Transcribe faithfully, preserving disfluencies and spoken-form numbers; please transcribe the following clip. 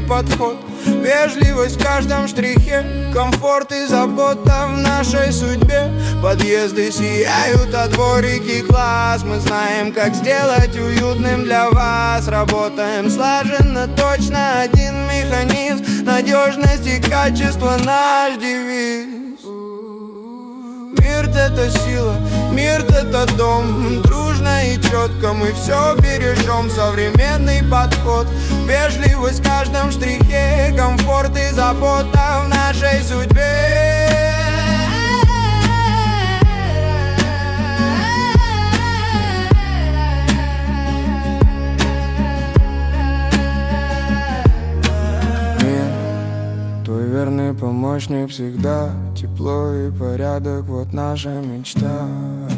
подход, вежливость в каждом штрихе, комфорт и забота в нашей судьбе. Подъезды сияют, а дворики класс. Мы знаем, как сделать уютным для вас. Работаем слаженно, точно один механизм. Надежность и качество наш девиз. Мир — это сила, мир — это дом. Дружно и четко мы все бережем. Современный подход, вежливость в каждом штрихе, комфорт и забота в нашей судьбе. Твой верный помощник всегда. Тепло и порядок, вот наша мечта.